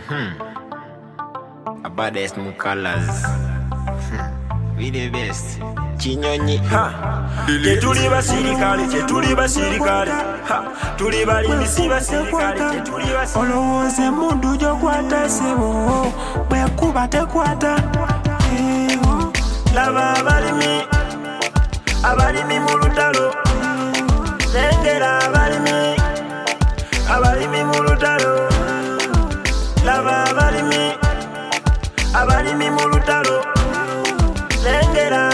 Baddest new colors. We the best. Chinyonyi. Tetuli basirikale, tetuli basirikale. Tuli balimi si basirikale, tetuli basirikale. Olowooza emmundu gy'okwata ssebo, bw'ekuba tekwata. Laba abalimi mu lutalo. Lengera abalimi mu lutalo. Laba abalimi mu lutalo. Lengera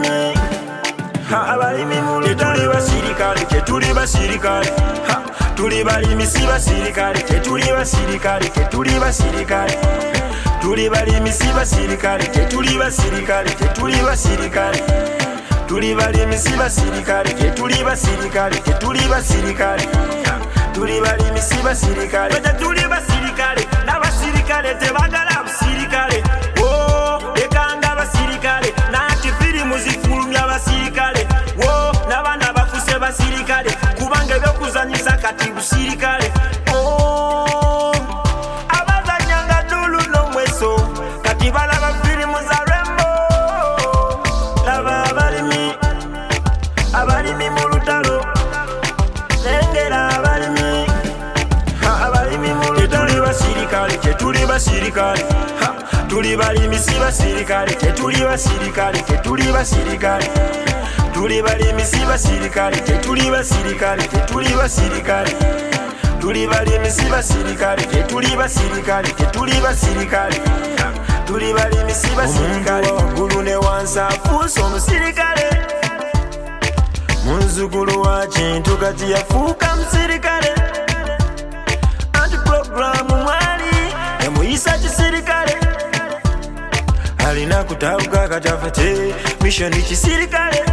abalimi mu lutalo. Tetuli basirikale, tetuli basirikale. Tuli balimi si basirikale, tetuli basirikale, tetuli basirikale. Tuli balimi si basirikale, tetuli basirikale, tetuli basirikale. Tuli balimi si basirikale, tetuli basirikale, tetuli basirikale. Tuli balimi si basirikale, tetuli basirikale. N'abasirikale tebagala busirikale. Ekanga basirikale, nati firimu zifulumya basirikale. N'abaana bafuse basirikale, kubanga ebyokuzanyisa kati busirikale. Abazanyanga dulu n'omweso, kati balaba firimu za Rembo. Laba abalimi mu lutalo. Lengera abalimi mu lutalo. Tetuli basirikale, tetuli basirikale. Tuli balimi si basirikale, tetuli basirikale, tetuli basirikale. Tuli balimi si basirikale, tetuli basirikale, tetuli basirikale. Tuli balimi si basirikale, tetuli basirikale, tetuli basirikale. Tuli balimi si basirikale. Waggulu ne wansi afuuse omusirikale. Muzzukulu wa Kintu kati yafuuka musirikale. Anti puroguramu mwali emuyisa kisirikale. Alina kutabuka katafate mishoni kisirikale.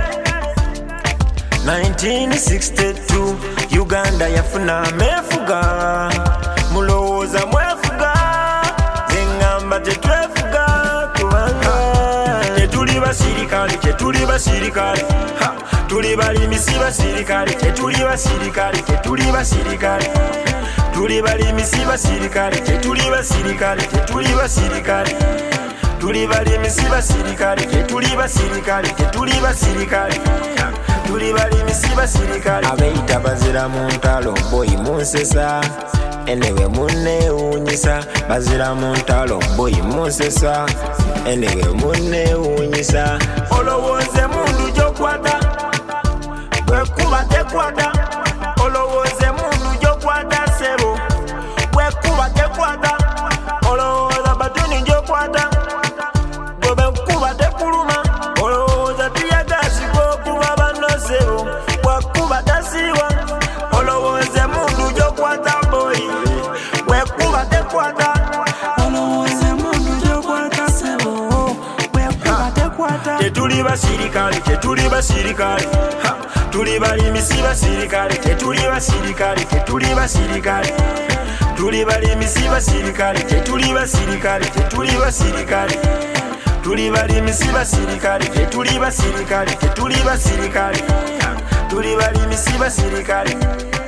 1962 Uganda yafuna amefuga. Mulowooza mwefuga, zengamba tetwefuga kubanga tetuli basirikale, tetuli basirikale. Tuli balimi si basirikale, tetuli basirikale, tetuli basirikale. Tuli balimi si basirikale, tetuli basirikale, tetuli basirikale. Tuli balimi si basirikale, tetuli basirikale, tetuli basirikale. Tuli balimi si basirikale. Abeita bazira mu ntalo boy munsesa. Enewe munneewuunyisa. Bazira mu ntalo boy munsesa. Enewe munneewuunyisa. Olowooza emmundu gy'okwata, bw'ekuba tekwata. Olowooza emmundu gy'okwata ssebo, bw'ekuba tekwata. Olowooza batuni gy'okwata, gwe bw'ekuba tekuluma. Olowooza tiyagazi gw'okuba banno ssebo, bw'ekuba tasiiwa. Olowooza emmundu gy'okwata boy, bw'ekuba tekwata. Olowooza emmundu gy'okwata ssebo, bw'ekuba tekwata. Tetuli basirikale, tetuli basirikale. Tuli balimi si basirikale, tetuli basirikale, tetuli basirikale. Tuli balimi si basirikale, tetuli basirikale, tetuli basirikale. Tuli balimi si basirikale, tetuli basirikale, tetuli basirikale. Tuli balimi si basirikale.